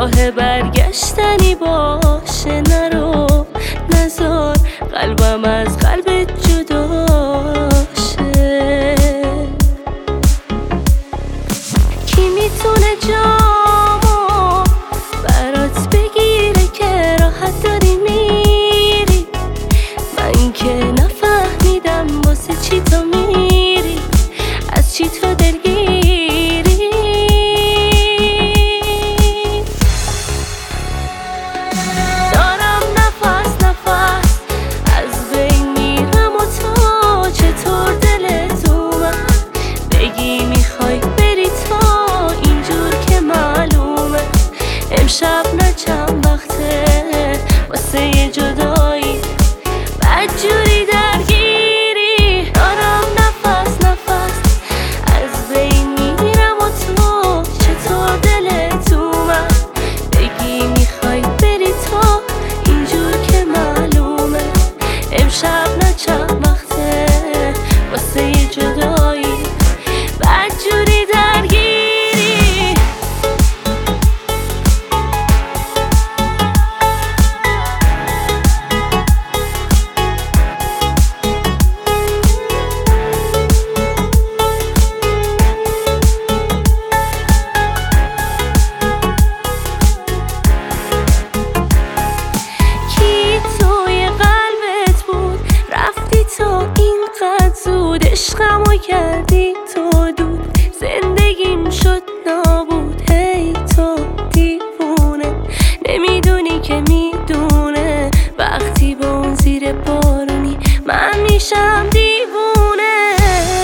راه برگشتنی باشه، نرو نزار قلبم از قلبت جدا شه. کی میتونه جامو برات بگیره که راحت داری میری؟ من که نفهمیدم واسه چی تو میری، از چی تو دلگیری. دارم نفس نفس از بین میرم و تو چطور دلت اومد بگی میخوای بری تا اینجور که معلومه امشب نه چند وقته واسه یه جدایی بدجوری درگیری. دارم نفس نفس از بین میرم و تو چطور دلت اومد بگی میخوای بری تا اینجور که معلومه امشب نه چند وقته واسه یه جدایی بدجوری درگیری. عشقمو کردی تو دود، زندگیم شد نابود. هی تو دیوونه نمیدونی که میدونه وقتی با اون زیر بارونی من میشم دیوونه.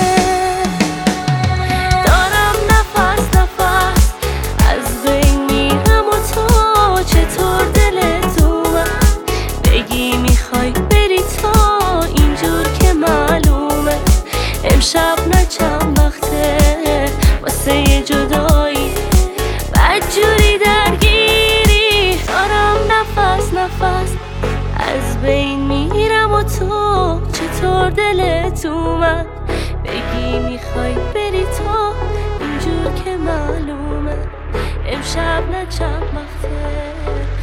دارم نفس نفس از بین میرم و تو چطور دلت اومد بگی میخوای بری تا اینجور که معلومه امشب نه چند وقته واسه یه جدایی بدجوری درگیری. دارم نفس نفس از بین میرم و تو چطور دلت اومد بگی میخوای بری تا اینجور که معلومه امشب نه چند وقته